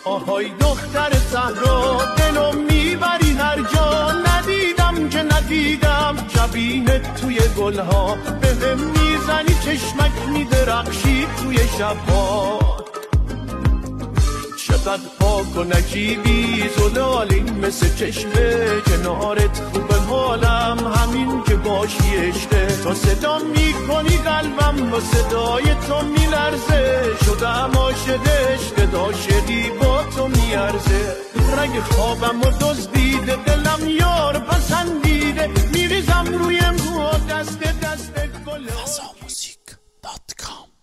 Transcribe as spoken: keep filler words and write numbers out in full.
آهای دختر صحرا دلو میبری هر جا، ندیدم که ندیدم جبینت توی گلها، به هم میزنی چشمک میدرخشی توی شبها. چقدر پاک و نجیبی زلالی مثل چشمه، کنارت خوب حالم همین که باشی عشقه. تا صدا میکنی قلبم با صدای تو میلرزه، شدم عاشق عشق عاشقی با تو میارزه. رنگ خوابم و دزدیده دلم یار پسندیده، میریزم روی مو دست دست گل. فضا موزیک دات کام